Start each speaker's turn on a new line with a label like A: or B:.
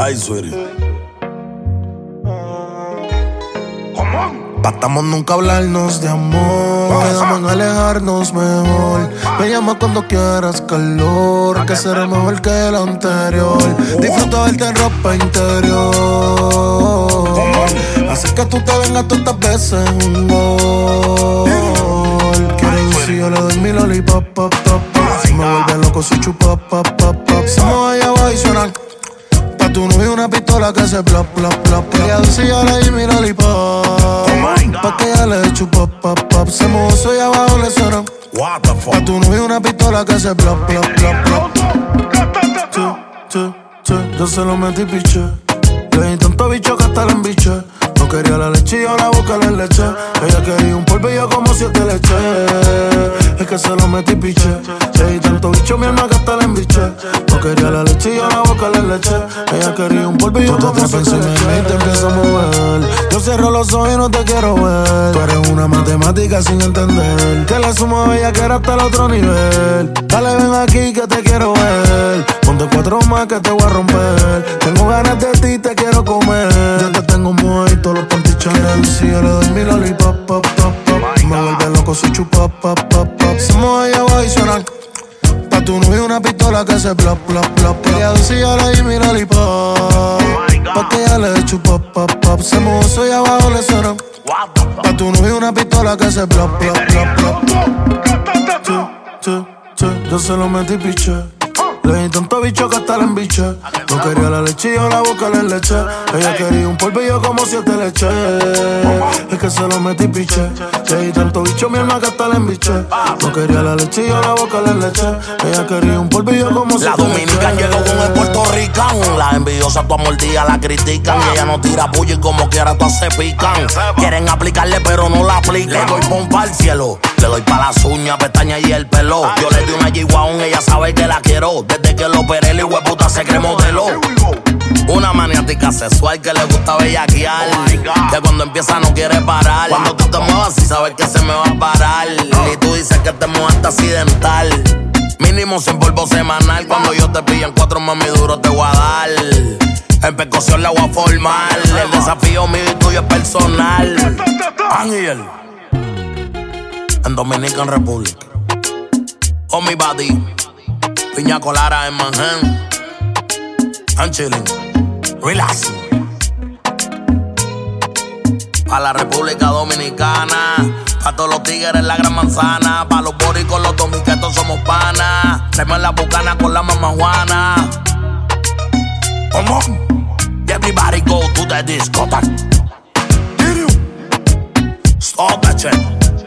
A: Ay, sweetie. Patamos nunca hablarnos de amor. Quedamos en alejarnos mejor. Me llama cuando quieras calor, que será mejor que el anterior. Disfruto verte en ropa interior. Así que tú te vengas todas estas veces un gol. Quiero decir si yo le doy mi lollipop, pop, pop, pop. Si me vuelve loco si chupa, pop, pop, pop. Somos allá abajo y suenan. Pa' tu novio una pistola que se plop, plop, plop. Quería ver si yo le doy mi lollipop. Pa' que ella le chupa, pop, pop. Se mozo y abajo le suena.
B: What the fuck?
A: Pa' tu novio una pistola que se plop, plop, plop, plop. Yo se lo metí piche. Le di tanto bicho que hasta la embiché. No quería la leche y yo la boca le leche. Ella quería un polvillo como 7 leches. Es que se lo metí piche. Le di tanto bicho mi alma que hasta la embiché. No quería la leche y yo la boca le leche. Ella quería un polvillo como 7 leches. Y te empiezo a mover. Yo cierro los ojos y no te quiero ver. Tú eres una matemática sin entender. Que la suma bella que era hasta el otro nivel. Dale ven aquí que te quiero ver. Ponte 4 más que te voy a romper. Tengo ganas de ti, te quiero comer. Yo te tengo mojito, los panty Chanel. Si yo le doy mi lollipop, pop, pop, pop. Me vuelve loco si chupa, pop, pop, pop. Somos allá abajo y suenan. Pa' tu novio una pistola que se plop, plop, plop. Quería ver si yo le doy mi lollipop. Pa' que ella le chupa, pop, pop. Se mozo y abajo le suenan. Pa' tu novio una pistola que se plop, plop, plop, plop. Yo se lo metí piche. Le di tanto bicho que hasta la embiché. No quería la leche y yo la boca le leche. Ella quería un polvillo como 7 leches. Es que se lo metí piche. Le di tanto bicho mi alma que hasta la embiché. No quería la leche y yo la boca le leche. Ella quería un polvillo como 7 leches.
B: La dominicana llegó con el puertorricano. Las envidiosas tu mordida la critican. Y ella no tira puya y como quiera todas se pican. Quieren aplicarle pero no la aplican. Le doy pompa al cielo. Le doy pa' las uñas, pestañas y el pelo. Yo le di una G-Wagon, ella sabe que la quiero. Desde que lo operé, el hueputa se cree modelo. Una maniática sexual que le gusta bellaquear. Que cuando empieza no quiere parar. Cuando tú te muevas y sabes que se me va a parar. Y tú dices que te muevaste accidental. Mínimo 100 polvo semanal. Cuando yo te pillo en 4 mami duro te voy a dar. En percusión la voy a formar. El desafío mío y tuyo es personal. Ángel en Dominican Republic. Oh mi body, piña colada en Manhattan. I'm chilling, relax. Pa' la República Dominicana, pa' todos los tigres en la gran manzana, pa' los boricos, los dominicanos somos panas. Traemos la bucana con la mamá Juana. Come on, everybody go to the discotheque. Stop that shit.